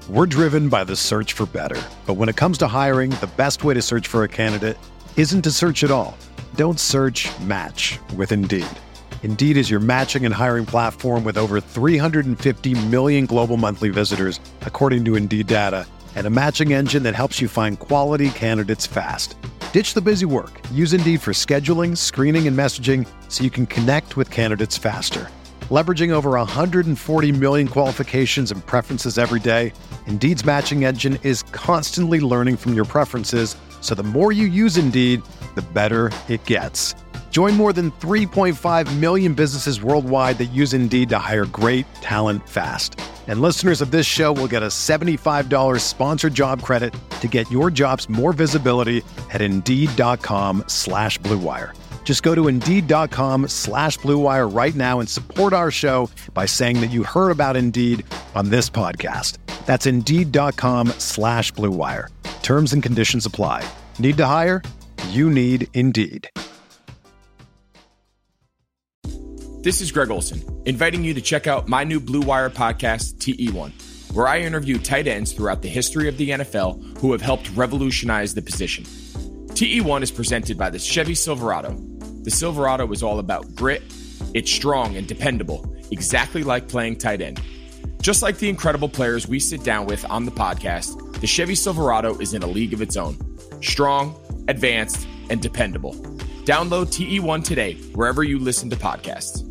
We're driven by the search for better. But when it comes to hiring, the best way to search for a candidate isn't to search at all. Don't search, match with Indeed. Indeed is your matching and hiring platform with over 350 million global monthly visitors, according to Indeed data, and a matching engine that helps you find quality candidates fast. Ditch the busy work. Use Indeed for scheduling, screening, and messaging so you can connect with candidates faster. Leveraging over 140 million qualifications and preferences every day, Indeed's matching engine is constantly learning from your preferences, so the more you use Indeed, the better it gets. Join more than 3.5 million businesses worldwide that use Indeed to hire great talent fast. And listeners of this show will get a $75 sponsored job credit to get your jobs more visibility at Indeed.com/Blue Wire. Just go to Indeed.com/Blue Wire right now and support our show by saying that you heard about Indeed on this podcast. That's Indeed.com/Blue Wire. Terms and conditions apply. Need to hire? You need Indeed. This is Greg Olson, inviting you to check out my new Blue Wire podcast, TE1, where I interview tight ends throughout the history of the NFL who have helped revolutionize the position. TE1 is presented by the Chevy Silverado. The Silverado is all about grit. It's strong and dependable, exactly like playing tight end. Just like the incredible players we sit down with on the podcast, the Chevy Silverado is in a league of its own. Strong, advanced, and dependable. Download TE1 today, wherever you listen to podcasts.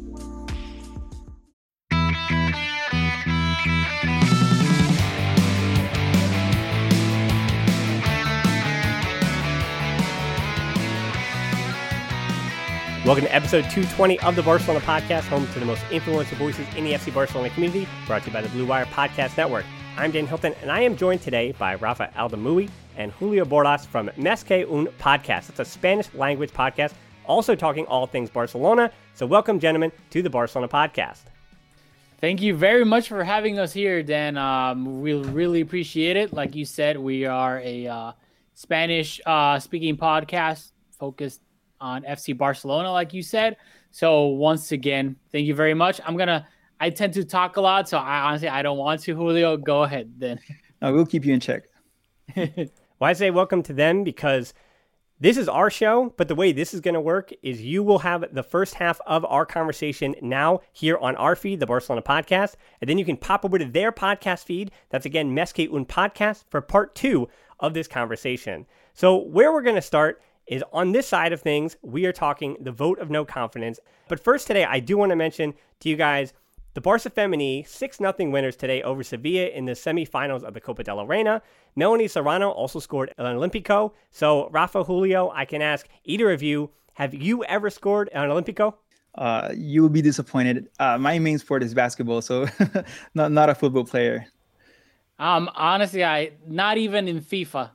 Welcome to episode 220 of the Barcelona Podcast, home to the most influential voices in the FC Barcelona community, brought to you by the Blue Wire Podcast Network. I'm Dan Hilton, and I am joined today by Rafa Aldamui and Julio Bordas from Més que un Podcast. It's a Spanish-language podcast, also talking all things Barcelona. So welcome, gentlemen, to the Barcelona Podcast. Thank you very much for having us here, Dan. We really appreciate it. Like you said, we are a Spanish-speaking podcast focused on FC Barcelona, like you said. So once again, thank you very much. I tend to talk a lot, so I don't want to. Julio, go ahead then. No, we'll keep you in check. Well, I say welcome to them because this is our show, but the way this is going to work is you will have the first half of our conversation now here on our feed, the Barcelona Podcast, and then you can pop over to their podcast feed. That's, again, Més que un Podcast for part 2 of this conversation. So where we're going to start is on this side of things, we are talking the vote of no confidence. But first today, I do want to mention to you guys the Barça Femení 6-0 winners today over Sevilla in the semifinals of the Copa del Reina. Melanie Serrano also scored an Olympico. So, Rafa, Julio, I can ask either of you, have you ever scored an Olympico? You will be disappointed. My main sport is basketball, so not a football player. Honestly, not even in FIFA.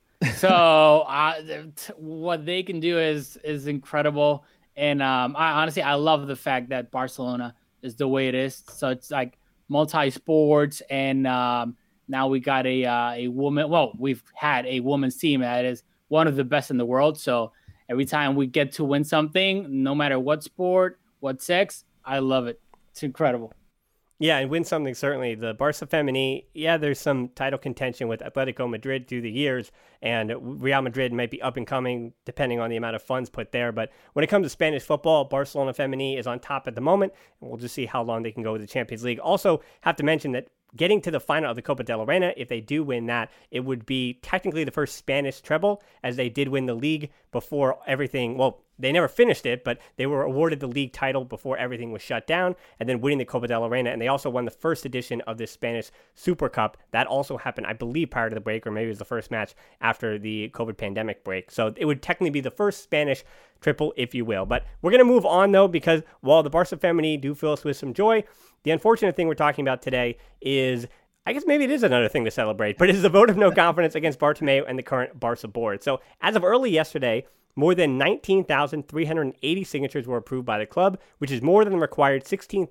So what they can do is incredible. And I love the fact that Barcelona is the way it is. So it's like multi-sports, and now we got a woman. Well, we've had a women's team that is one of the best in the world. So every time we get to win something, no matter what sport, what sex, I love it. It's incredible. Yeah, and win something, certainly. The Barça Femení, there's some title contention with Atletico Madrid through the years, and Real Madrid might be up and coming depending on the amount of funds put there. But when it comes to Spanish football, Barcelona Femení is on top at the moment, and we'll just see how long they can go with the Champions League. Also, have to mention that getting to the final of the Copa del Reina, if they do win that, it would be technically the first Spanish treble, as they did win the league before everything, well, they never finished it, but they were awarded the league title before everything was shut down, and then winning the Copa del Reina, and they also won the first edition of this Spanish Super Cup. That also happened, I believe, prior to the break, or maybe it was the first match after the COVID pandemic break. So it would technically be the first Spanish triple, if you will. But we're going to move on, though, because while the Barça Femení do fill us with some joy, the unfortunate thing we're talking about today is, I guess maybe it is another thing to celebrate, but it is the vote of no confidence against Bartomeu and the current Barca board. So as of early yesterday, more than 19,380 signatures were approved by the club, which is more than the required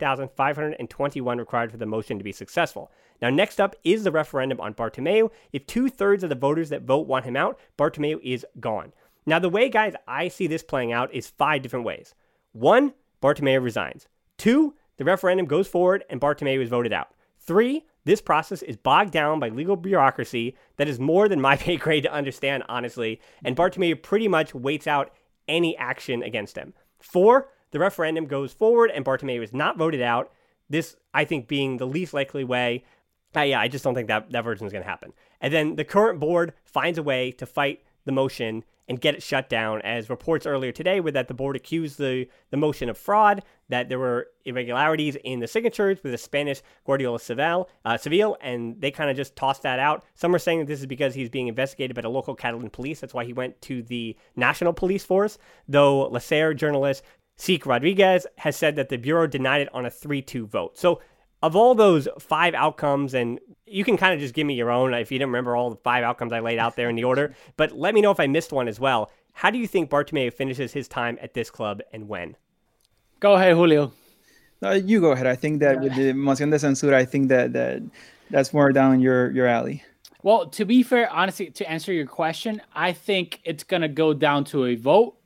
16,521 required for the motion to be successful. Now, next up is the referendum on Bartomeu. If 2/3 of the voters that vote want him out, Bartomeu is gone. Now, the way, guys, I see this playing out is 5 different ways. 1, Bartomeu resigns. 2, the referendum goes forward and Bartomeu is voted out. 3, This process is bogged down by legal bureaucracy that is more than my pay grade to understand, honestly, and Bartomeu pretty much waits out any action against him. 4, the referendum goes forward and Bartomeu is not voted out. This, I think, being the least likely way. I just don't think that version is going to happen. And then the current board finds a way to fight the motion and get it shut down, as reports earlier today were that the board accused the motion of fraud, that there were irregularities in the signatures with the Spanish Guardiola Civil, and they kind of just tossed that out. Some are saying that this is because he's being investigated by the local Catalan police. That's why he went to the national police force, though LASER journalist Seek Rodriguez has said that the Bureau denied it on a 3-2 vote. So of all those 5 outcomes, and you can kind of just give me your own if you didn't remember all the 5 outcomes I laid out there in the order, but let me know if I missed one as well. How do you think Bartomeu finishes his time at this club and when? Go ahead, Julio. You go ahead. I think that with the moción de censura, I think that's more down your alley. Well, to be fair, honestly, to answer your question, I think it's going to go down to a vote.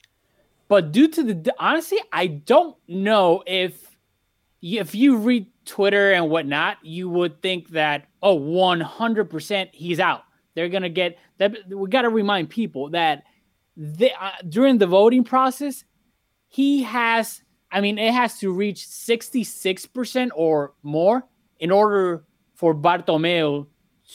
But due to honestly, I don't know if you read Twitter and whatnot, you would think that, 100% he's out. They're going to get that. We got to remind people that during the voting process, it has to reach 66% or more in order for Bartomeu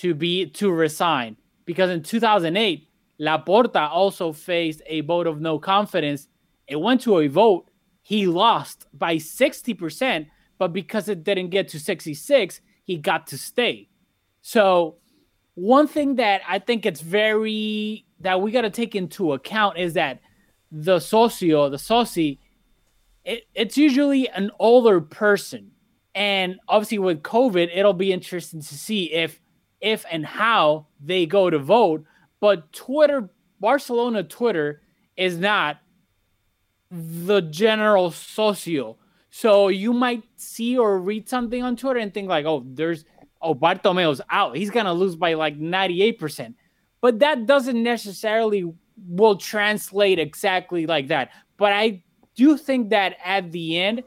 to resign. Because in 2008, Laporta also faced a vote of no confidence. It went to a vote. He lost by 60%. But because it didn't get to 66, he got to stay. So one thing that I think that we got to take into account is that the soci, it's usually an older person. And obviously with COVID, it'll be interesting to see if and how they go to vote. But Barcelona Twitter is not the general socio. So you might see or read something on Twitter and think like, Bartomeu's out. He's going to lose by like 98%. But that doesn't necessarily will translate exactly like that. But I do think that at the end,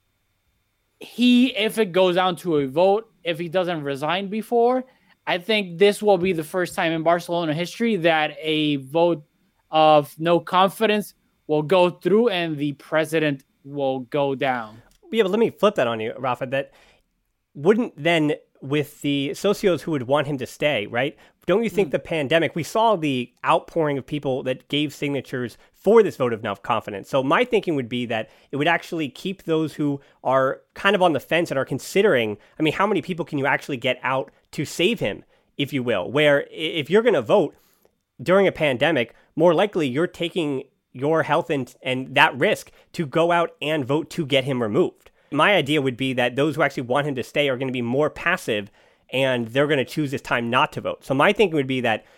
if it goes down to a vote, if he doesn't resign before, I think this will be the first time in Barcelona history that a vote of no confidence will go through and the president will go down. Yeah, but let me flip that on you, Rafa. That wouldn't then, with the socios who would want him to stay, right? Don't you think the pandemic, we saw the outpouring of people that gave signatures for this vote of no confidence. So my thinking would be that it would actually keep those who are kind of on the fence and are considering, how many people can you actually get out to save him, if you will? Where if you're going to vote during a pandemic, more likely you're taking your health and that risk to go out and vote to get him removed. My idea would be that those who actually want him to stay are going to be more passive and they're going to choose this time not to vote. So my thinking would be that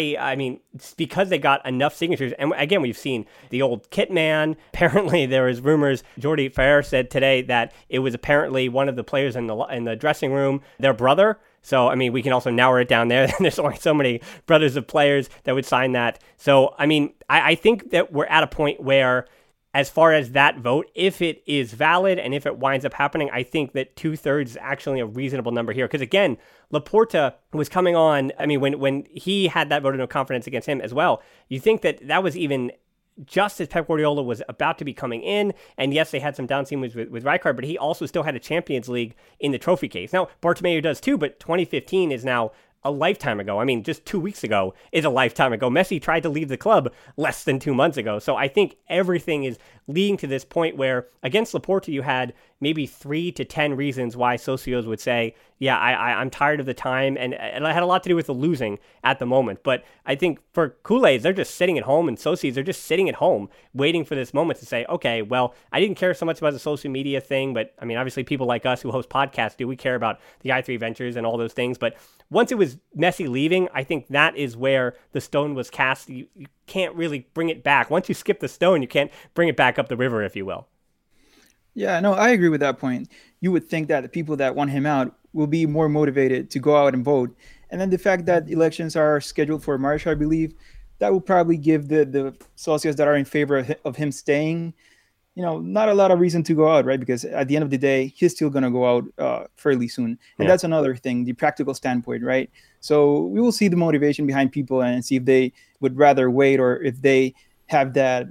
it's because they got enough signatures. And again, we've seen the old kit man. Apparently there was rumors. Jordi Ferrer said today that it was apparently one of the players in the dressing room, their brother. So, we can also narrow it down there. There's only so many brothers of players that would sign that. So, I think that we're at a point where, as far as that vote, if it is valid and if it winds up happening, I think that 2/3 is actually a reasonable number here. Because again, Laporta was coming on, when he had that vote of no confidence against him as well, you think that was even just as Pep Guardiola was about to be coming in, and yes, they had some down seamers with Rijkaard, but he also still had a Champions League in the trophy case. Now, Bartomeu does too, but 2015 is now a lifetime ago. Just 2 weeks ago is a lifetime ago. Messi tried to leave the club less than 2 months ago. So I think everything is leading to this point where against Laporta, you had maybe 3 to 10 reasons why socios would say, yeah, I'm tired of the time. And it had a lot to do with the losing at the moment. But I think for Kool-Aids, they're just sitting at home, and socios are just sitting at home waiting for this moment to say, okay, well, I didn't care so much about the social media thing, but obviously people like us who host podcasts do. We care about the i3 Ventures and all those things. But once it was Messi leaving, I think that is where the stone was cast. You can't really bring it back. Once you skip the stone, you can't bring it back up the river, if you will. Yeah, no, I agree with that point. You would think that the people that want him out will be more motivated to go out and vote. And then the fact that elections are scheduled for March, I believe, that will probably give the socios that are in favor of him staying, not a lot of reason to go out, right? Because at the end of the day, he's still going to go out fairly soon. And that's another thing, the practical standpoint, right? So we will see the motivation behind people and see if they would rather wait or if they have that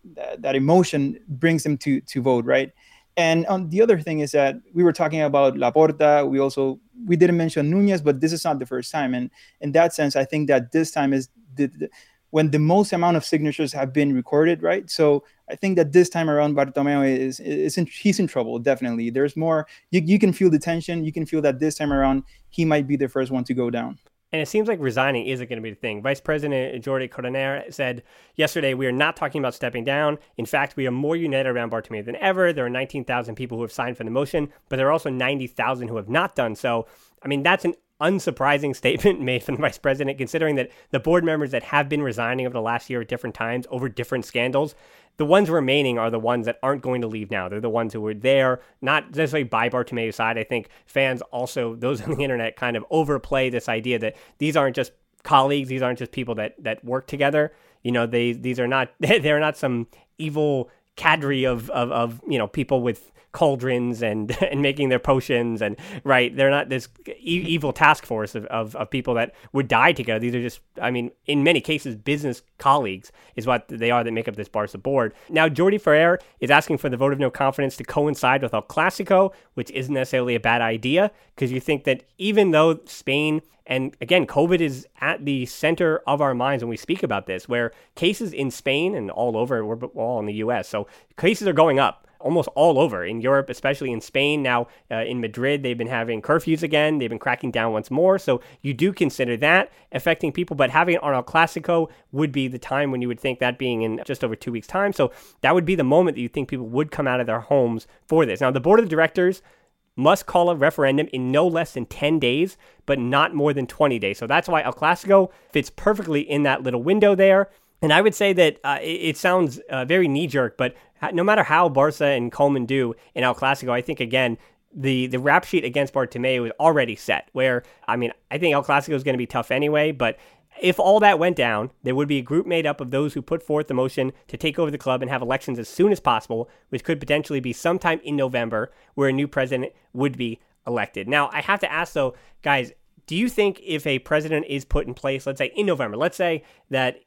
emotion brings them to vote, right? And the other thing is that we were talking about Laporta. We didn't mention Nunez, but this is not the first time. And in that sense, I think that this time is when the most amount of signatures have been recorded, right? So I think that this time around, Bartomeu he's in trouble, definitely. There's more, you can feel the tension. You can feel that this time around, he might be the first one to go down. And it seems like resigning isn't going to be the thing. Vice President Jordi Coroner said yesterday, we are not talking about stepping down. In fact, we are more united around Bartomeu than ever. There are 19,000 people who have signed for the motion, but there are also 90,000 who have not done so. I mean, that's an unsurprising statement made from the vice president, considering that the board members that have been resigning over the last year at different times over different scandals, the ones remaining are the ones that aren't going to leave now. They're the ones who were there, not necessarily by Bartomeu's side. I think fans also, those on the internet, kind of overplay this idea that these aren't just colleagues, these aren't just people that work together. These are not, they're not some evil cadre of people with cauldrons and making their potions, and right, they're not this evil task force of people that would die together. These are just, in many cases, business colleagues is what they are that make up this Barca board. Now, Jordi Ferrer is asking for the vote of no confidence to coincide with El Clasico, which isn't necessarily a bad idea, because you think that even though Spain, and again, COVID is at the center of our minds when we speak about this, where cases in Spain and all over, we're all in the US, so cases are going up almost all over in Europe, especially in Spain. Now in Madrid, they've been having curfews again. They've been cracking down once more. So you do consider that affecting people, but having it on El Clasico would be the time when you would think, that being in just over 2 weeks' time. So that would be the moment that you think people would come out of their homes for this. Now, the board of directors must call a referendum in no less than 10 days, but not more than 20 days. So that's why El Clasico fits perfectly in that little window there. And I would say that it sounds very knee-jerk, but no matter how Barca and Koeman do in El Clasico, I think, again, the rap sheet against Bartomeu is already set, where, I think El Clasico is going to be tough anyway, but if all that went down, there would be a group made up of those who put forth the motion to take over the club and have elections as soon as possible, which could potentially be sometime in November, where a new president would be elected. Now, I have to ask, though, guys, do you think if a president is put in place, let's say in November, let's say that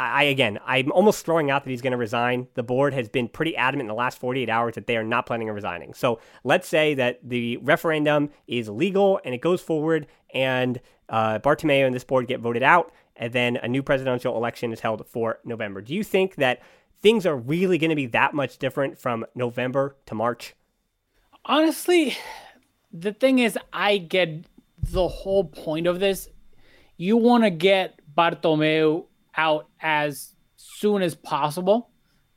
I'm almost throwing out that he's going to resign. The board has been pretty adamant in the last 48 hours that they are not planning on resigning. So let's say that the referendum is legal and it goes forward, and Bartomeu and this board get voted out, and then a new presidential election is held for November. Do you think that things are really going to be that much different from November to March? Honestly, the thing is, I get the whole point of this. You want to get Bartomeu out as soon as possible.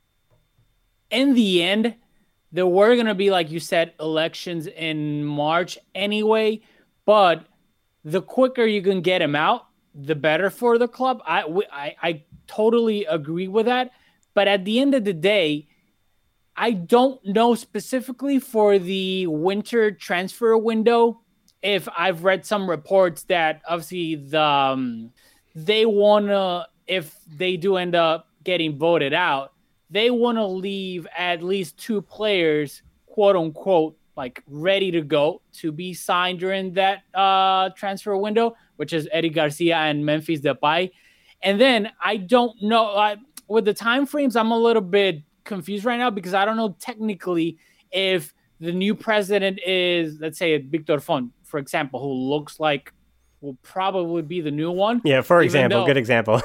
In the end, there were going to be, like you said, elections in March anyway, but the quicker you can get him out, the better for the club. I totally agree with that. But at the end of the day, I don't know specifically for the winter transfer window. If I've read some reports that obviously they want to, if they do end up getting voted out, they want to leave at least 2 players, quote unquote, like ready to go to be signed during that transfer window, which is Eric Garcia and Memphis Depay. And then I don't know, with the time frames, I'm a little bit confused right now, because I don't know technically if the new president is, let's say, Victor Font, for example, who looks like will probably be the new one. Yeah, for example, good example.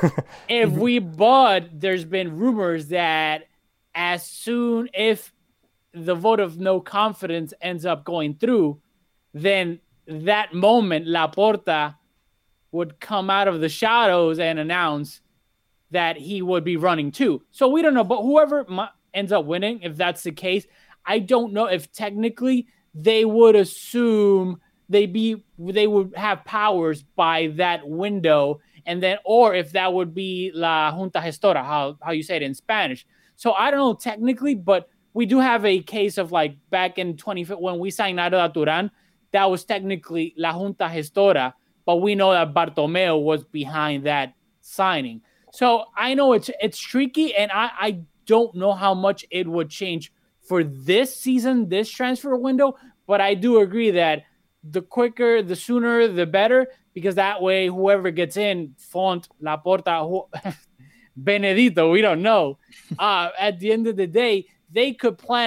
But there's been rumors that as soon if the vote of no confidence ends up going through, then that moment Laporta would come out of the shadows and announce that he would be running too. So we don't know, but whoever ends up winning, if that's the case, I don't know if technically they would assume they would have powers by that window, and then, or if that would be la Junta Gestora, how you say it in Spanish. So I don't know technically, but we do have a case of, like, back in 2015 when we signed Arda Turan, that was technically la Junta Gestora, but we know that Bartomeu was behind that signing. So I know it's tricky, and I don't know how much it would change for this season, this transfer window. But I do agree that the quicker, the sooner, the better, because that way, whoever gets in, Font, Laporta, Benedito, we don't know. At the end of the day, they could plan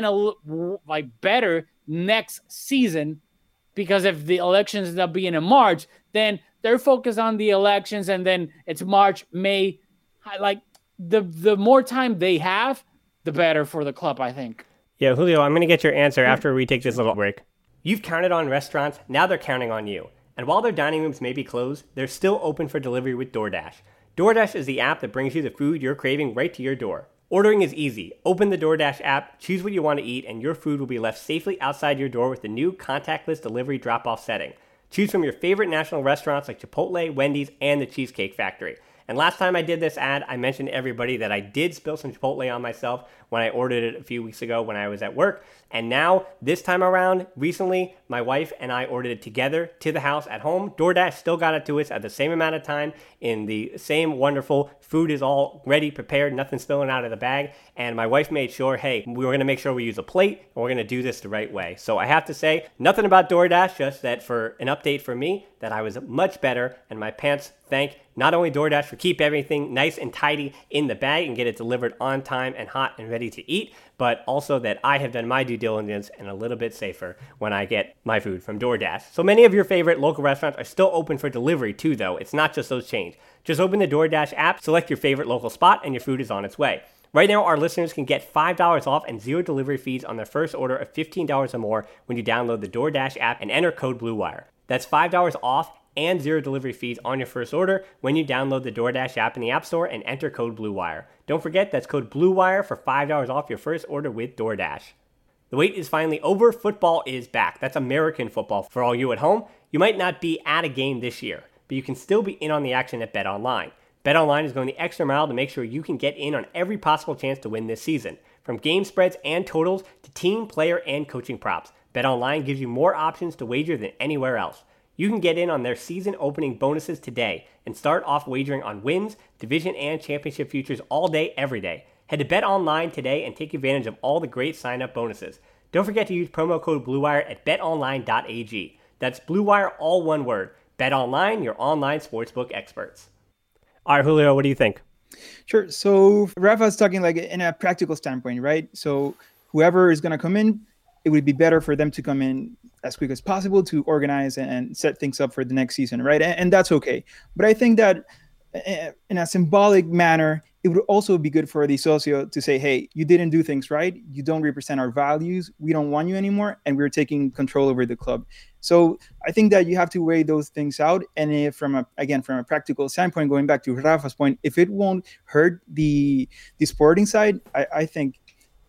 better next season, because if the elections end up being in March, then they're focused on the elections, and then it's March, May. Like the more time they have, the better for the club, I think. Yeah, Julio, I'm going to get your answer after we take this little break. You've counted on restaurants, now they're counting on you. And while their dining rooms may be closed, they're still open for delivery with DoorDash. DoorDash is the app that brings you the food you're craving right to your door. Ordering is easy. Open the DoorDash app, choose what you want to eat, and your food will be left safely outside your door with the new contactless delivery drop-off setting. Choose from your favorite national restaurants like Chipotle, Wendy's, and the Cheesecake Factory. And last time I did this ad, I mentioned to everybody that I did spill some Chipotle on myself when I ordered it a few weeks ago when I was at work. And now, this time around, recently, my wife and I ordered it together to the house at home. DoorDash still got it to us at the same amount of time in the same wonderful food is all ready, prepared, nothing spilling out of the bag. And my wife made sure, hey, we were going to make sure we use a plate and we're going to do this the right way. So I have to say, nothing about DoorDash, just that for an update for me, that I was much better and my pants thank not only DoorDash for keep everything nice and tidy in the bag and get it delivered on time and hot and ready to eat, but also that I have done my due diligence and a little bit safer when I get my food from DoorDash. So many of your favorite local restaurants are still open for delivery too, though. It's not just those chains. Just open the DoorDash app, select your favorite local spot, and your food is on its way. Right now, our listeners can get $5 off and zero delivery fees on their first order of $15 or more when you download the DoorDash app and enter code BlueWire. That's $5 off and zero delivery fees on your first order when you download the DoorDash app in the App Store and enter code BlueWire. Don't forget, that's code BlueWire for $5 off your first order with DoorDash. The wait is finally over. Football is back. That's American football. For all you at home, you might not be at a game this year, but you can still be in on the action at BetOnline. BetOnline is going the extra mile to make sure you can get in on every possible chance to win this season. From game spreads and totals to team, player, and coaching props, BetOnline gives you more options to wager than anywhere else. You can get in on their season opening bonuses today and start off wagering on wins, division, and championship futures all day, every day. Head to BetOnline today and take advantage of all the great sign-up bonuses. Don't forget to use promo code BlueWire at betonline.ag. That's BlueWire, all one word. BetOnline, your online sportsbook experts. All right, Julio, what do you think? Sure. So Rafa's talking like in a practical standpoint, right? So whoever is going to come in, it would be better for them to come in as quick as possible to organize and set things up for the next season, right? And that's okay. But I think that in a symbolic manner, it would also be good for the socio to say, hey, you didn't do things right. You don't represent our values. We don't want you anymore. And we're taking control over the club. So I think that you have to weigh those things out. And if from a practical standpoint, going back to Rafa's point, if it won't hurt the sporting side, I think,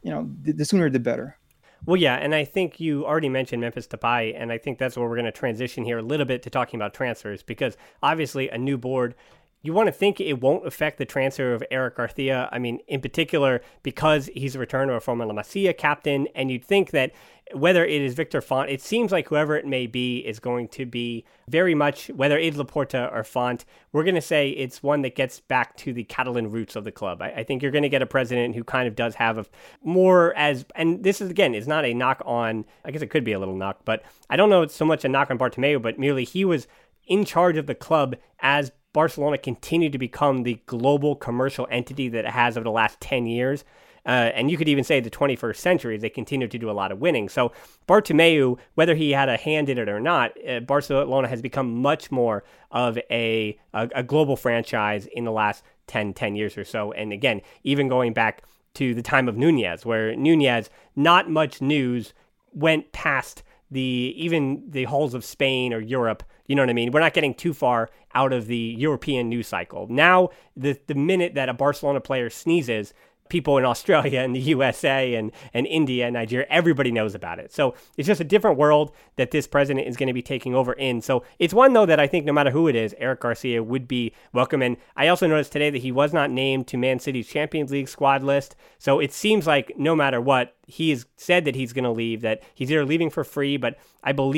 the sooner the better. Well, yeah, and I think you already mentioned Memphis Depay, and I think that's where we're going to transition here a little bit to talking about transfers, because obviously a new board, you want to think it won't affect the transfer of Eric Garcia. I mean, in particular, because he's a return of a former La Masia captain, and you'd think that whether it is Victor Font, it seems like whoever it may be is going to be very much, whether it's Laporta or Font, we're going to say it's one that gets back to the Catalan roots of the club. I think you're going to get a president who kind of does have a more as, and this is, again, is not a knock on, I guess it could be a little knock, but I don't know it's so much a knock on Bartomeu, but merely he was in charge of the club as Barcelona continued to become the global commercial entity that it has over the last 10 years. And you could even say the 21st century, as they continued to do a lot of winning. So Bartomeu, whether he had a hand in it or not, Barcelona has become much more of a global franchise in the last 10 years or so. And again, even going back to the time of Nunez, where Nunez, not much news went past even the halls of Spain or Europe. You know what I mean? We're not getting too far out of the European news cycle. Now, the minute that a Barcelona player sneezes, people in Australia and the USA and India and Nigeria, everybody knows about it. So it's just a different world that this president is going to be taking over in. So it's one, though, that I think no matter who it is, Eric Garcia would be welcome. And I also noticed today that he was not named to Man City's Champions League squad list. So it seems like no matter what, he has said that he's going to leave, that he's either leaving for free, but I believe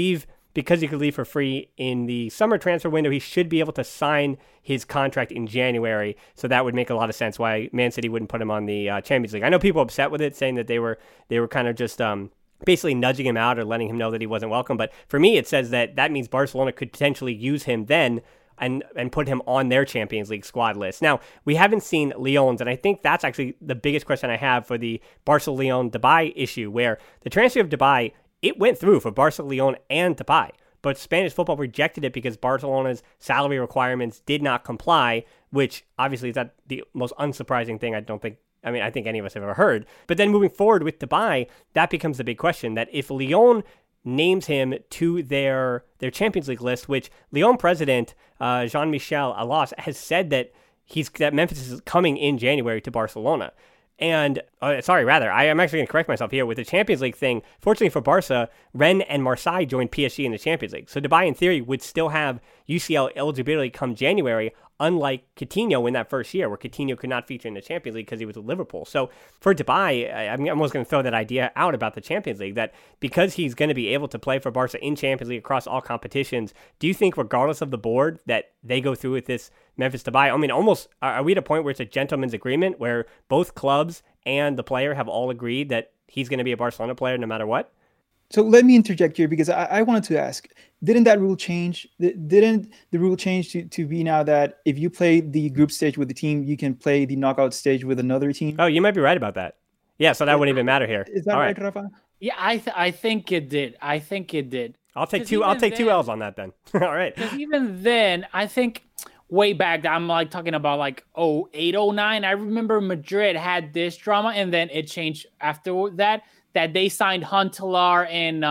because he could leave for free in the summer transfer window, he should be able to sign his contract in January. So that would make a lot of sense why Man City wouldn't put him on the Champions League. I know people are upset with it, saying that they were kind of just basically nudging him out or letting him know that he wasn't welcome. But for me, it says that means Barcelona could potentially use him then and put him on their Champions League squad list. Now, we haven't seen Lyon's, and I think that's actually the biggest question I have for the Barca-Lyon Depay issue, where the transfer of Depay, it went through for Barca, Lyon, and Depay, but Spanish football rejected it because Barcelona's salary requirements did not comply, which obviously is not the most unsurprising thing. I think any of us have ever heard. But then moving forward with Depay, that becomes the big question, that if Lyon names him to their Champions League list, which Lyon president Jean-Michel Aulas has said that Memphis is coming in January to Barcelona. And, I am actually going to correct myself here with the Champions League thing. Fortunately for Barca, Rennes and Marseille joined PSG in the Champions League. So Depay, in theory, would still have UCL eligibility come January, unlike Coutinho in that first year, where Coutinho could not feature in the Champions League because he was with Liverpool. So for Depay, I'm almost going to throw that idea out about the Champions League, that because he's going to be able to play for Barca in Champions League across all competitions, do you think, regardless of the board, that they go through with this Memphis Depay? I mean, almost, are we at a point where it's a gentleman's agreement where both clubs and the player have all agreed that he's going to be a Barcelona player no matter what? So let me interject here, because I wanted to ask, didn't that rule change? Didn't the rule change to be now that if you play the group stage with the team, you can play the knockout stage with another team? Oh, you might be right about that. Yeah, so that wouldn't even matter here. Is that right, Rafa? Yeah, I think it did. I'll take two L's on that then. All right. Because even then, I think way back, I'm like talking about like 08, 09. I remember Madrid had this drama, and then it changed after that they signed Huntelaar and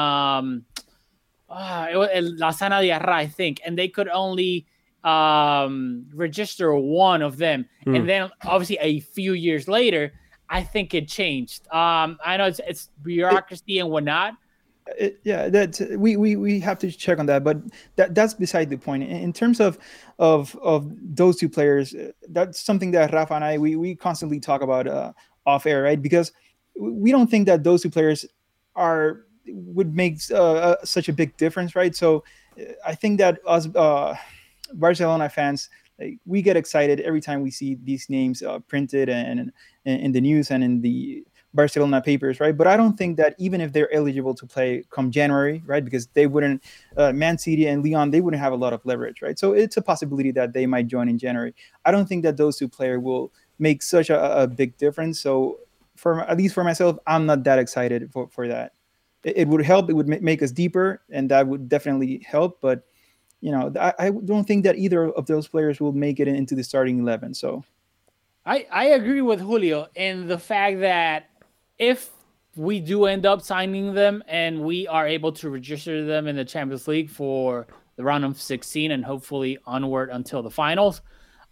it was Lassana Diarra, I think, and they could only register one of them. And then obviously a few years later, I think it changed. I know it's bureaucracy and whatnot. We have to check on that, but that's beside the point. In terms of those two players, that's something that Rafa and I we constantly talk about off air, right? Because we don't think that those two players would make such a big difference, right? So I think that us Barcelona fans, we get excited every time we see these names printed and in the news and in the Barcelona papers, right? But I don't think that even if they're eligible to play come January, right, because they wouldn't, Man City and Lyon, they wouldn't have a lot of leverage, right? So it's a possibility that they might join in January. I don't think that those two players will make such a big difference. So at least for myself, I'm not that excited for that. It would help. It would make us deeper, and that would definitely help. But, I don't think that either of those players will make it into the starting 11. So I agree with Julio in the fact that if we do end up signing them and we are able to register them in the Champions League for the round of 16 and hopefully onward until the finals,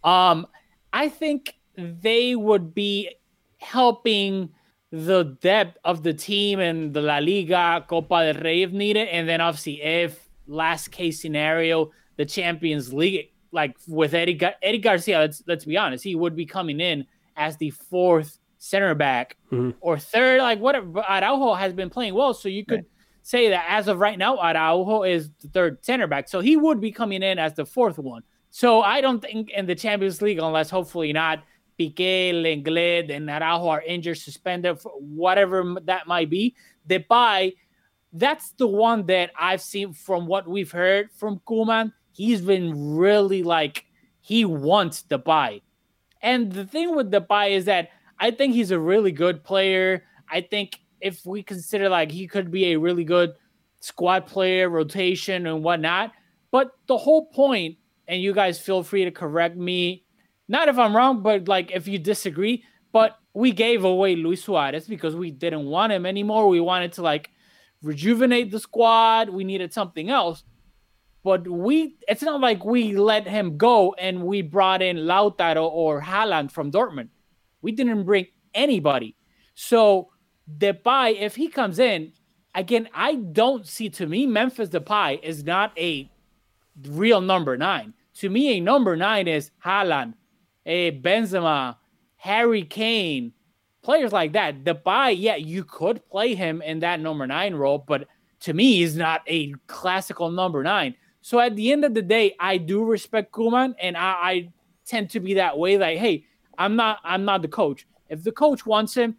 I think they would be helping the depth of the team and the La Liga, Copa del Rey if needed. And then obviously if last case scenario, the Champions League, like with Eddie Garcia, let's be honest, he would be coming in as the fourth center back or third, like whatever. Araujo has been playing well, so you could say that as of right now, Araujo is the third center back, so he would be coming in as the fourth one. So I don't think in the Champions League, unless hopefully not Piqué, Lenglet, and Araujo are injured, suspended, whatever that might be, Depay, that's the one that I've seen from what we've heard from Koeman. He's been really he wants Depay. And the thing with Depay is that I think he's a really good player. I think if we consider he could be a really good squad player, rotation and whatnot. But the whole point, and you guys feel free to correct me, not if I'm wrong, but if you disagree, but we gave away Luis Suarez because we didn't want him anymore. We wanted to rejuvenate the squad. We needed something else. But it's not like we let him go and we brought in Lautaro or Haaland from Dortmund. We didn't bring anybody. So Depay, if he comes in, again, I don't see, to me, Memphis Depay is not a real number 9. To me, a number 9 is Haaland, Benzema, Harry Kane, players like that. Depay, yeah, you could play him in that number 9 role, but to me is not a classical number 9. So at the end of the day, I do respect Koeman, and I tend to be that way. Like, hey, I'm not the coach. If the coach wants him,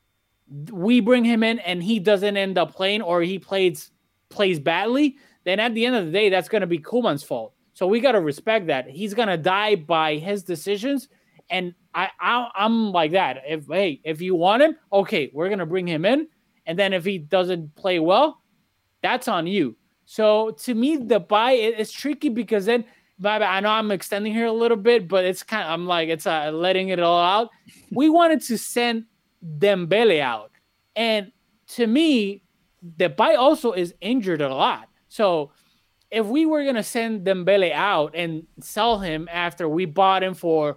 we bring him in, and he doesn't end up playing, or he plays badly, then at the end of the day, that's going to be Koeman's fault. So we got to respect that. He's going to die by his decisions, and I'm like that. If you want him, okay, we're going to bring him in, and then if he doesn't play well, that's on you. So to me, the buy is tricky because then I know I'm extending here a little bit, but it's kind of, I'm like, it's letting it all out. We wanted to send Dembele out. And to me, the buy also is injured a lot. So if we were going to send Dembele out and sell him after we bought him for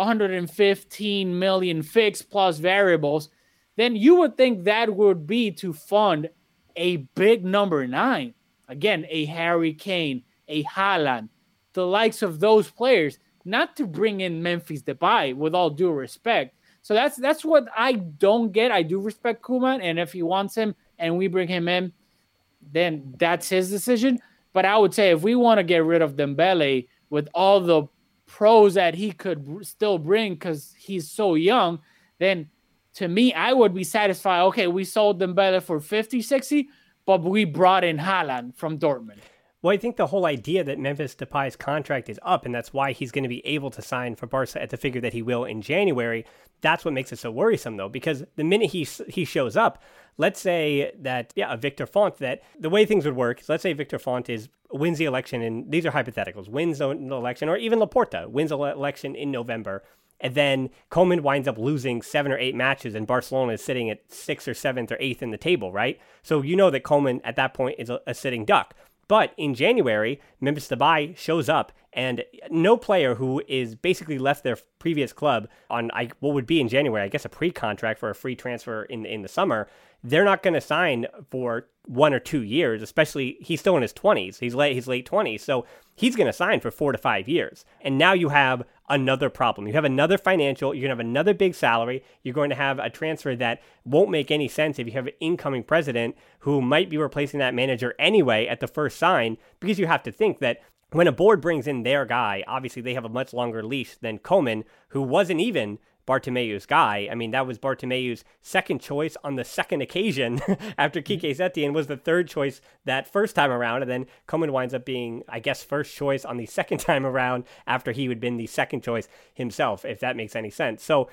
115 million fixed plus variables, then you would think that would be to fund a big number 9. Again, a Harry Kane, a Haaland, the likes of those players, not to bring in Memphis Depay, with all due respect. So that's what I don't get. I do respect Koeman, and if he wants him and we bring him in, then that's his decision. But I would say if we want to get rid of Dembele with all the pros that he could still bring because he's so young, then to me, I would be satisfied. Okay, we sold Dembele for 50, 60, but we brought in Haaland from Dortmund. Well, I think the whole idea that Memphis Depay's contract is up, and that's why he's going to be able to sign for Barca at the figure that he will in January, that's what makes it so worrisome, though, because the minute he shows up, let's say that, Victor Font, that the way things would work is, let's say Victor Font wins the election, and these are hypotheticals, wins the election, or even Laporta wins the election in November, and then Koeman winds up losing 7 or 8 matches, and Barcelona is sitting at 6th or 7th or 8th in the table, right? So you know that Koeman at that point is a sitting duck. But in January, Memphis Depay shows up, and no player who is basically left their previous club on what would be in January, I guess a pre-contract for a free transfer in the summer, they're not going to sign for 1 or 2 years, especially he's still in his 20s. He's late 20s, so he's going to sign for 4 to 5 years. And now you have another problem. You have another financial, you're going to have another big salary. You're going to have a transfer that won't make any sense if you have an incoming president who might be replacing that manager anyway at the first sign, because you have to think that when a board brings in their guy, obviously they have a much longer leash than Koeman, who wasn't even Bartomeu's guy. I mean, that was Bartomeu's second choice on the second occasion after Quique Setien was the third choice that first time around. And then Koeman winds up being, I guess, first choice on the second time around after he had been the second choice himself, if that makes any sense. So,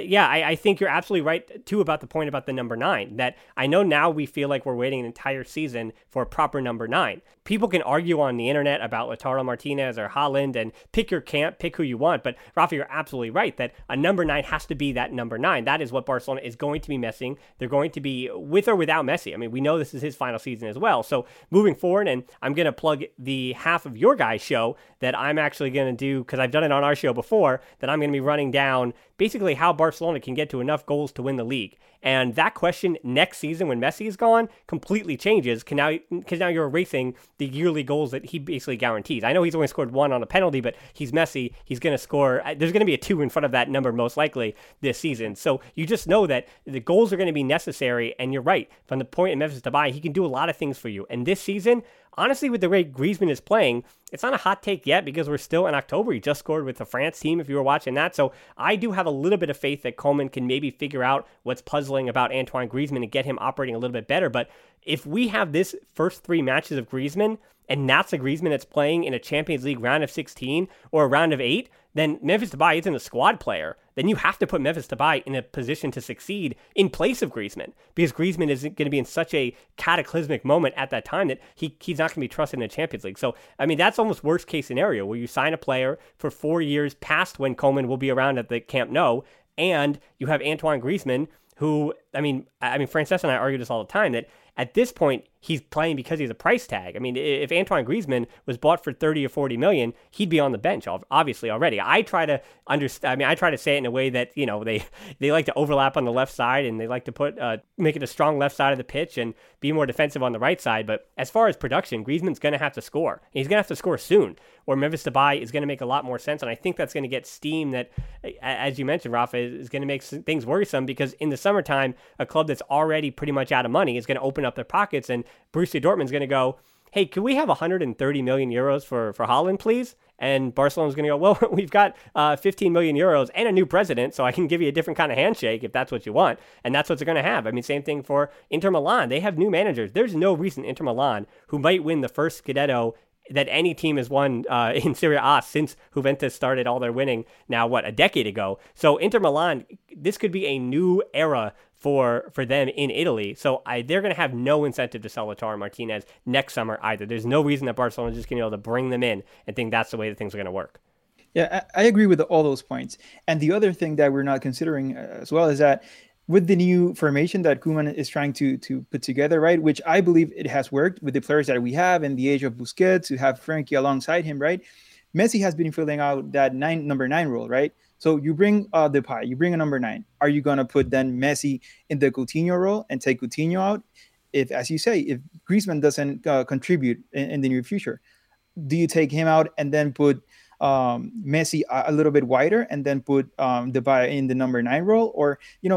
I think you're absolutely right, too, about the point about the number 9, that I know now we feel like we're waiting an entire season for a proper number 9. People can argue on the internet about Lautaro Martinez or Haaland and pick your camp, pick who you want. But Rafa, you're absolutely right that a number 9 has to be that number 9. That is what Barcelona is going to be missing. They're going to be with or without Messi. I mean, we know this is his final season as well. So moving forward, and I'm going to plug the half of your guys' show that I'm actually going to do, because I've done it on our show before, that I'm going to be running down basically how Barcelona can get to enough goals to win the league. And that question next season when Messi is gone completely changes, because now you're erasing the yearly goals that he basically guarantees. I know he's only scored 1 on a penalty, but he's Messi. He's going to score, there's going to be a 2 in front of that number most likely this season. So you just know that the goals are going to be necessary, and you're right. From the point of Memphis Depay, he can do a lot of things for you. And this season, honestly, with the way Griezmann is playing, it's not a hot take yet because we're still in October. He just scored with the France team, if you were watching that. So I do have a little bit of faith that Koeman can maybe figure out what's puzzling about Antoine Griezmann and get him operating a little bit better. But if we have this first 3 matches of Griezmann, and that's a Griezmann that's playing in a Champions League round of 16 or a round of 8, then Memphis Depay isn't a squad player. Then you have to put Memphis Depay in a position to succeed in place of Griezmann, because Griezmann is going to be in such a cataclysmic moment at that time that he's not going to be trusted in the Champions League. So, I mean, that's almost worst case scenario, where you sign a player for 4 years past when Koeman will be around at the Camp Nou, and you have Antoine Griezmann, who, I mean, Frances and I argue this all the time, that at this point, he's playing because he's a price tag. I mean, if Antoine Griezmann was bought for 30 or 40 million, he'd be on the bench, obviously, already. I try to understand. I mean, I try to say it in a way that, you know, they like to overlap on the left side, and they like to make it a strong left side of the pitch and be more defensive on the right side. But as far as production, Griezmann's going to have to score. He's going to have to score soon, or Memphis Depay is going to make a lot more sense. And I think that's going to get steam that, as you mentioned, Rafa, is going to make things worrisome, because in the summertime, a club that's already pretty much out of money is going to open up their pockets, and Borussia Dortmund's going to go, hey, can we have 130 million euros for Haaland, please? And Barcelona's going to go, well, we've got 15 million euros and a new president, so I can give you a different kind of handshake if that's what you want. And that's what they're going to have. I mean, same thing for Inter Milan. They have new managers. There's no reason Inter Milan, who might win the first Scudetto that any team has won in Serie A since Juventus started all their winning now, a decade ago. So Inter Milan, this could be a new era for them in Italy. So they're going to have no incentive to sell Lautaro Martinez next summer either. There's no reason that Barcelona is just going to be able to bring them in and think that's the way that things are going to work. Yeah, I agree with all those points. And the other thing that we're not considering as well is that with the new formation that Koeman is trying to put together, right, which I believe it has worked with the players that we have in the age of Busquets, to have Frankie alongside him, right? Messi has been filling out that number 9 role, right? So you bring Depay, you bring a number 9. Are you going to put then Messi in the Coutinho role and take Coutinho out? If, as you say, if Griezmann doesn't contribute in the near future, do you take him out and then put Messi a little bit wider and then put Depay in the number 9 role? Or,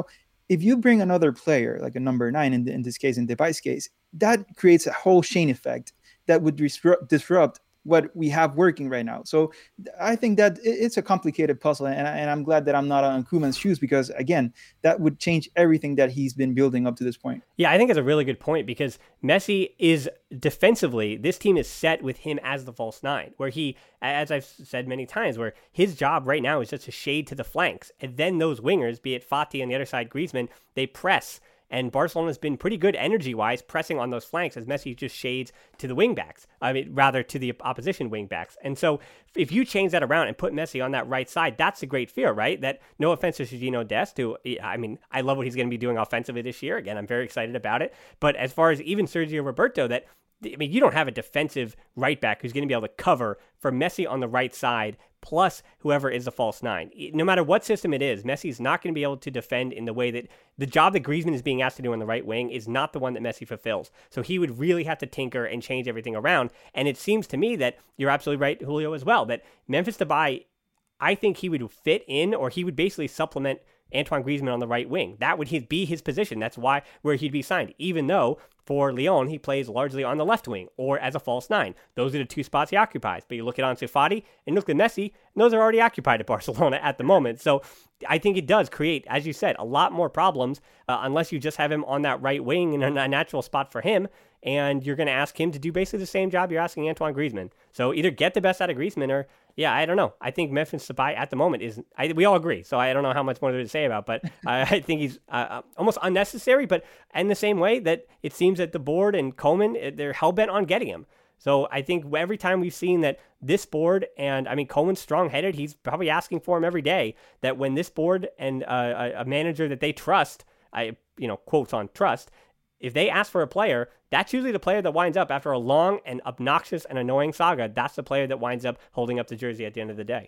if you bring another player, like a number 9, in this case, in Depay's case, that creates a whole chain effect that would disrupt what we have working right now. So I think that it's a complicated puzzle, and I'm glad that I'm not on Koeman's shoes, because, again, that would change everything that he's been building up to this point. Yeah, I think it's a really good point, because Messi is defensively, this team is set with him as the false 9, where he, as I've said many times, where his job right now is just to shade to the flanks. And then those wingers, be it Fati on the other side, Griezmann, they press. And Barcelona's been pretty good energy-wise pressing on those flanks as Messi just shades to the wingbacks. Rather to the opposition wingbacks. And so if you change that around and put Messi on that right side, that's a great fear, right? That, no offense to Sergiño Dest, who, I love what he's going to be doing offensively this year. Again, I'm very excited about it. But as far as even Sergio Roberto, you don't have a defensive right back who's going to be able to cover for Messi on the right side, plus whoever is the false 9. No matter what system it is, Messi's not going to be able to defend in the way that the job that Griezmann is being asked to do on the right wing is not the one that Messi fulfills. So he would really have to tinker and change everything around. And it seems to me that you're absolutely right, Julio, as well, that Memphis Depay, I think he would fit in, or he would basically supplement Antoine Griezmann on the right wing. That would be his position. That's where he'd be signed, even though for Lyon, he plays largely on the left wing or as a false 9. Those are the 2 spots he occupies. But you look at Ansu Fati and look at Messi, and those are already occupied at Barcelona at the moment. So I think it does create, as you said, a lot more problems unless you just have him on that right wing in a natural spot for him. And you're going to ask him to do basically the same job you're asking Antoine Griezmann. So either get the best out of Griezmann or, I don't know. I think Memphis Depay at the moment we all agree. So I don't know how much more there to say about, but I think he's almost unnecessary, but in the same way that it seems that the board and Koeman, they're hell-bent on getting him. So I think every time we've seen that this board, and Koeman's strong-headed, he's probably asking for him every day, that when this board and a manager that they trust, quotes on trust, if they ask for a player, that's usually the player that winds up after a long and obnoxious and annoying saga. That's the player that winds up holding up the jersey at the end of the day.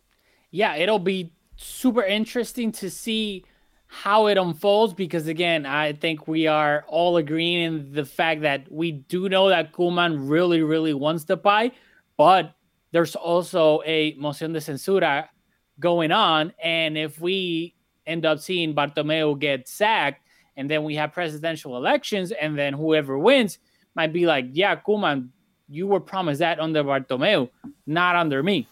Yeah, it'll be super interesting to see how it unfolds, because, again, I think we are all agreeing in the fact that we do know that Koeman really, really wants to buy, but there's also a moción de censura going on. And if we end up seeing Bartomeu get sacked, and then we have presidential elections, and then whoever wins might be like, yeah, Koeman, you were promised that under Bartomeu, not under me.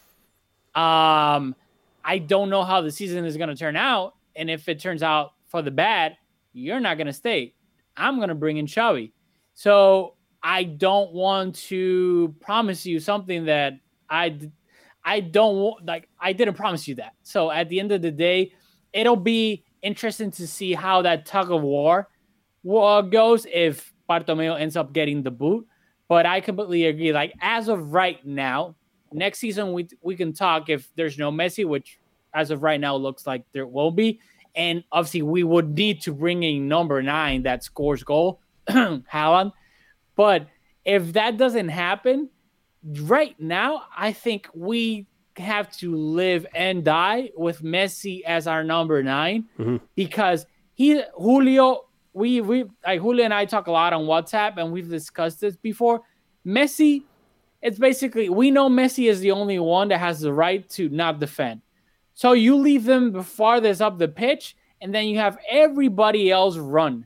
I don't know how the season is going to turn out. And if it turns out for the bad, you're not going to stay. I'm going to bring in Xavi. So I don't want to promise you something that I don't want. Like, I didn't promise you that. So at the end of the day, it'll be interesting to see how that tug of war goes if Bartomeu ends up getting the boot. But I completely agree. Like, as of right now, next season we can talk if there's no Messi, which as of right now looks like there will be. And obviously we would need to bring in number 9 that scores goal, Haaland. But if that doesn't happen, right now I think we have to live and die with Messi as our number 9, because Julio and I talk a lot on WhatsApp, and we've discussed this before. Messi, it's basically, we know Messi is the only one that has the right to not defend. So you leave them the farthest up the pitch, and then you have everybody else run.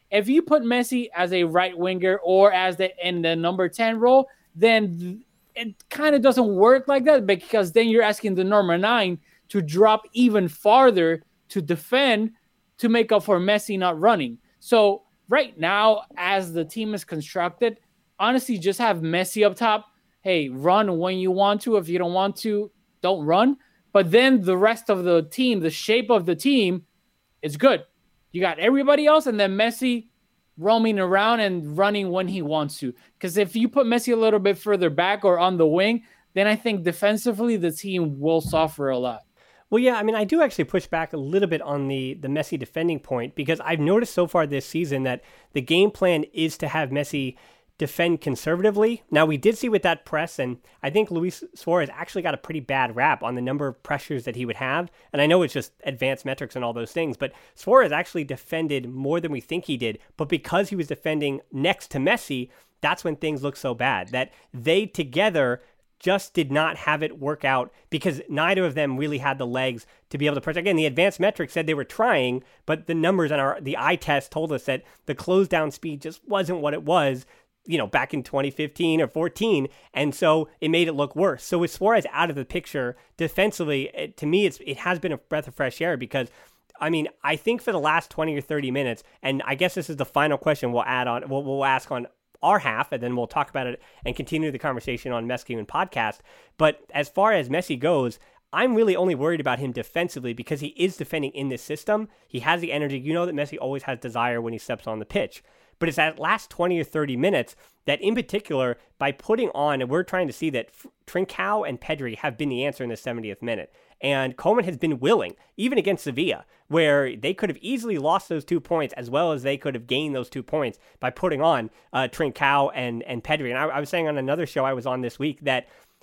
If you put Messi as a right winger or as in the number 10 role, then it kind of doesn't work like that, because then you're asking the number 9 to drop even farther to defend to make up for Messi not running. So right now, as the team is constructed, honestly, just have Messi up top. Hey, run when you want to. If you don't want to, don't run. But then the rest of the team, the shape of the team is good. You got everybody else, and then Messi roaming around and running when he wants to. Because if you put Messi a little bit further back or on the wing, then I think defensively the team will suffer a lot. Well, yeah, I mean, I do actually push back a little bit on the Messi defending point, because I've noticed so far this season that the game plan is to have Messi defend conservatively. Now, we did see with that press, and I think Luis Suarez actually got a pretty bad rap on the number of pressures that he would have. And I know it's just advanced metrics and all those things, but Suarez actually defended more than we think he did. But because he was defending next to Messi, that's when things look so bad, that they together just did not have it work out, because neither of them really had the legs to be able to press. Again, the advanced metrics said they were trying, but the numbers on the eye test told us that the close down speed just wasn't what it was, back in 2015 or 14. And so it made it look worse. So with Suarez out of the picture defensively, to me, it has been a breath of fresh air, because I mean, I think for the last 20 or 30 minutes, and I guess this is the final question we'll ask on our half, and then we'll talk about it and continue the conversation on Messi and podcast. But as far as Messi goes, I'm really only worried about him defensively, because he is defending in this system. He has the energy. You know that Messi always has desire when he steps on the pitch. But it's that last 20 or 30 minutes that, in particular, by putting on, and we're trying to see that Trincao and Pedri have been the answer in the 70th minute. And Koeman has been willing, even against Sevilla, where they could have easily lost those 2 points, as well as they could have gained those 2 points by putting on Trincao and Pedri. And I was saying on another show I was on this week that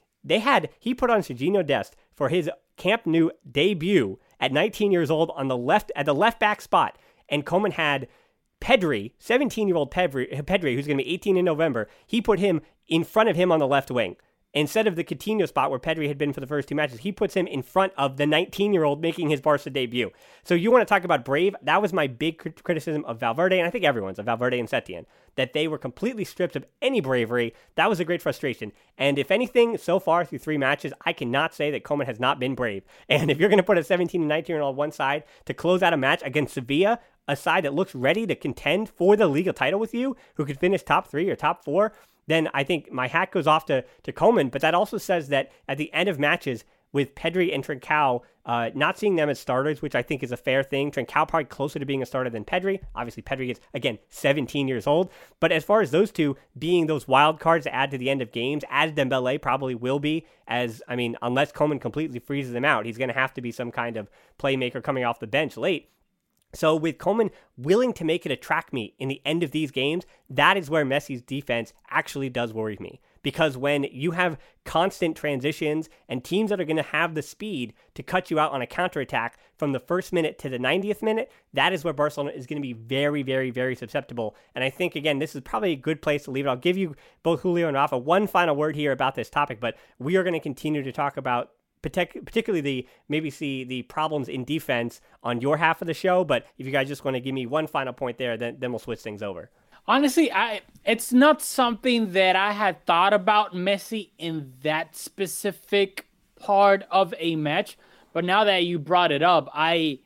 he put on Sergiño Dest for his Camp Nou debut at 19 years old at the left back spot. And Koeman had Pedri, 17-year-old Pedri, who's going to be 18 in November. He put him in front of him on the left wing. Instead of the Coutinho spot where Pedri had been for the first 2 matches, he puts him in front of the 19-year-old making his Barca debut. So you want to talk about brave? That was my big criticism of Valverde, and I think everyone's, of Valverde and Setien, that they were completely stripped of any bravery. That was a great frustration. And if anything, so far through 3 matches, I cannot say that Koeman has not been brave. And if you're going to put a 17 and 19-year-old on one side to close out a match against Sevilla, a side that looks ready to contend for the Liga title with you, who could finish top 3 or top 4, then I think my hat goes off to Koeman. But that also says that at the end of matches, with Pedri and Trincao, not seeing them as starters, which I think is a fair thing. Trincao probably closer to being a starter than Pedri. Obviously, Pedri is, again, 17 years old. But as far as those two being those wild cards to add to the end of games, as Dembele probably will be, unless Koeman completely freezes him out, he's going to have to be some kind of playmaker coming off the bench late. So with Koeman willing to make it a track meet in the end of these games, that is where Messi's defense actually does worry me. Because when you have constant transitions and teams that are going to have the speed to cut you out on a counterattack from the first minute to the 90th minute, that is where Barcelona is going to be very, very, very susceptible. And I think, again, this is probably a good place to leave it. I'll give you both Julio and Rafa one final word here about this topic, but we are going to continue to talk about particularly the problems in defense on your half of the show. But if you guys just want to give me one final point there, then we'll switch things over. Honestly, it's not something that I had thought about Messi in that specific part of a match. But now that you brought it up, I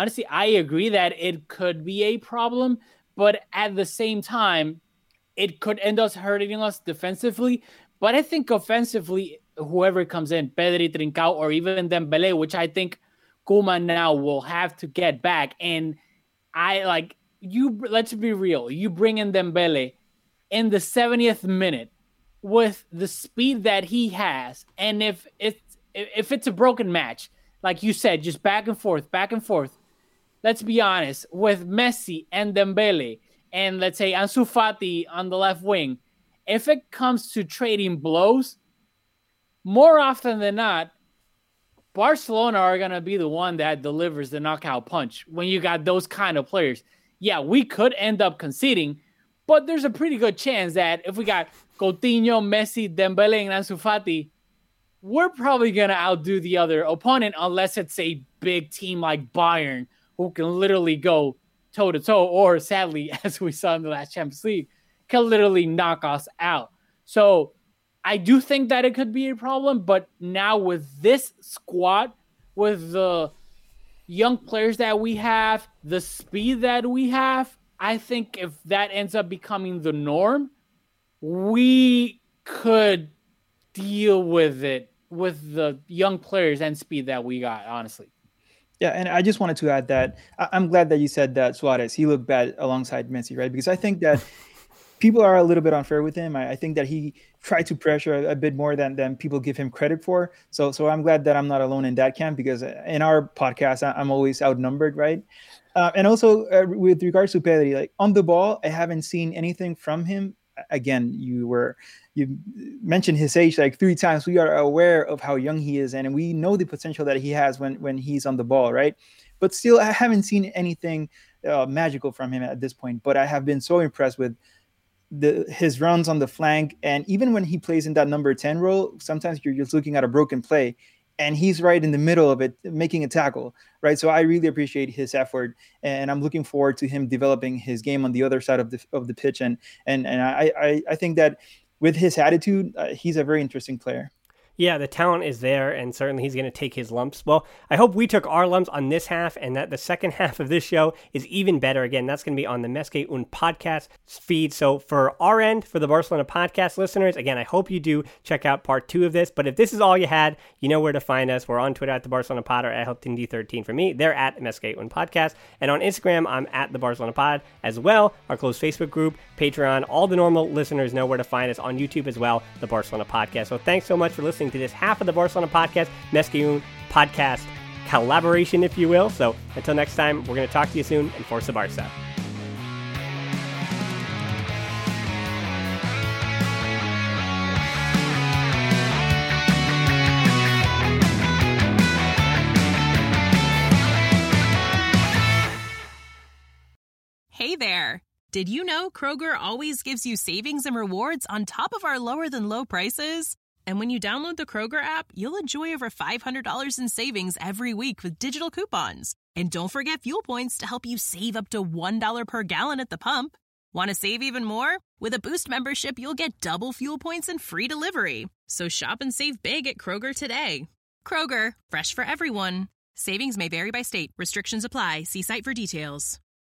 agree that it could be a problem. But at the same time, it could end up hurting us defensively. But I think offensively, whoever comes in, Pedri, Trincao, or even Dembele, which I think Koeman now will have to get back. And let's be real. You bring in Dembele in the 70th minute with the speed that he has. And if it's a broken match, like you said, just back and forth. Let's be honest, with Messi and Dembele and let's say Ansu Fati on the left wing, if it comes to trading blows, more often than not, Barcelona are going to be the one that delivers the knockout punch when you got those kind of players. Yeah, we could end up conceding, but there's a pretty good chance that if we got Coutinho, Messi, Dembele, and Ansu Fati, we're probably going to outdo the other opponent unless it's a big team like Bayern who can literally go toe-to-toe, or sadly, as we saw in the last Champions League, can literally knock us out. So I do think that it could be a problem, but now with this squad, with the young players that we have, the speed that we have, I think if that ends up becoming the norm, we could deal with it with the young players and speed that we got, honestly. Yeah, and I just wanted to add that I'm glad that you said that Suarez, he looked bad alongside Messi, right? Because I think that people are a little bit unfair with him. I think that he tried to pressure a bit more than people give him credit for. So I'm glad that I'm not alone in that camp, because in our podcast, I'm always outnumbered, right? And also with regards to Pedri, like on the ball, I haven't seen anything from him. Again, you mentioned his age like 3 times. We are aware of how young he is, and we know the potential that he has when he's on the ball, right? But still, I haven't seen anything magical from him at this point. But I have been so impressed with his runs on the flank, and even when he plays in that number 10 role, sometimes you're just looking at a broken play, and he's right in the middle of it, making a tackle, right? So I really appreciate his effort, and I'm looking forward to him developing his game on the other side of the pitch. And I think that with his attitude, he's a very interesting player. Yeah, the talent is there, and certainly he's going to take his lumps. Well, I hope we took our lumps on this half, and that the second half of this show is even better. Again, that's going to be on the Més que un podcast feed. So for our end, for the Barcelona podcast listeners, again, I hope you do check out part 2 of this. But if this is all you had, you know where to find us. We're on Twitter at the Barcelona Pod, or at HelpTeamD13 for me. They're at Més que un podcast. And on Instagram, I'm at the Barcelona Pod as well. Our closed Facebook group, Patreon, all the normal listeners know where to find us. On YouTube as well, the Barcelona Podcast. So thanks so much for listening to this half of the Barcelona podcast, Més que un podcast collaboration, if you will. So until next time, we're going to talk to you soon, and Forza Barça. Hey there. Did you know Kroger always gives you savings and rewards on top of our lower than low prices? And when you download the Kroger app, you'll enjoy over $500 in savings every week with digital coupons. And don't forget fuel points to help you save up to $1 per gallon at the pump. Want to save even more? With a Boost membership, you'll get double fuel points and free delivery. So shop and save big at Kroger today. Kroger, fresh for everyone. Savings may vary by state. Restrictions apply. See site for details.